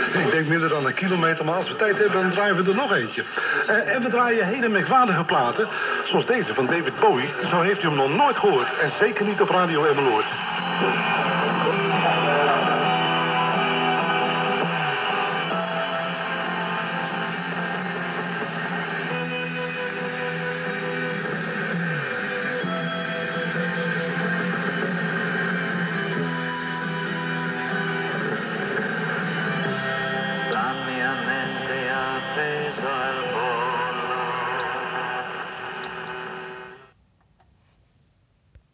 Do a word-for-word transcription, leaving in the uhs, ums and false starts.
Ik denk minder dan een kilometer, maar als we tijd hebben, dan draaien we er nog eentje. Uh, en we draaien hele merkwaardige platen, zoals deze van David Bowie. Zo heeft u hem nog nooit gehoord. En zeker niet op Radio Emmeloord.